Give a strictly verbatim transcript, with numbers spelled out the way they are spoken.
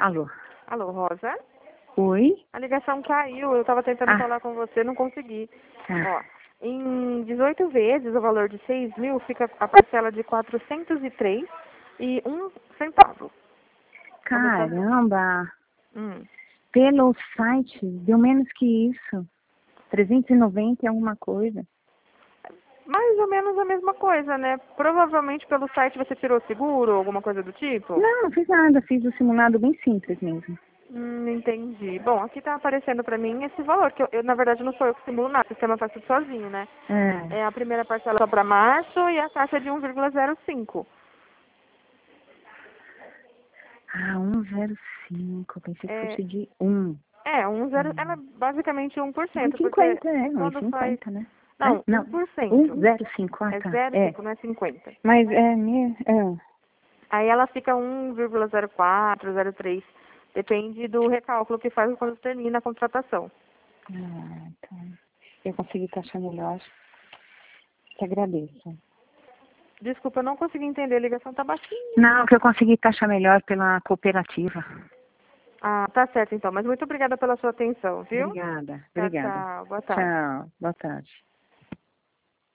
Alô? Alô, Rosa? Oi? A ligação caiu, eu estava tentando Ah. falar com você, não consegui. Ah. Ó, em dezoito vezes o valor de seis mil fica a parcela de quatrocentos e três e um centavo. Caramba! Hum. Pelo site, deu menos que isso. trezentos e noventa é alguma coisa. Mais ou menos a mesma coisa, né? Provavelmente pelo site você tirou seguro, alguma coisa do tipo? Não, não fiz nada, fiz o simulado bem simples mesmo. Hum, entendi. Bom, aqui tá aparecendo pra mim esse valor, que eu, eu, na verdade não sou eu que simulo nada, o sistema faz tudo sozinho, né? É. É a primeira parcela só pra março e a taxa é de um vírgula zero cinco. Ah, um zero cinco, pensei que É, fosse de um. é, um zero, ela é Hum. basicamente um por um cento, porque cinquenta, é, um quando faz... cinquenta, né? É? Não, Não, um por cento. um zero cinco, ah É tá, zero vírgula é. cinco, não é cinquenta. Mas é, minha, é. Aí ela fica um vírgula zero quatro, zero três. Depende do recálculo que faz quando termina a contratação. Ah, então, eu consegui taxar melhor. Te agradeço. Desculpa, eu não consegui entender, a ligação tá baixinha. Não, que eu consegui taxar melhor pela cooperativa. Ah, tá certo então, mas muito obrigada pela sua atenção, viu? Obrigada, Tchau, obrigada. tchau, boa tarde. Tchau, boa tarde.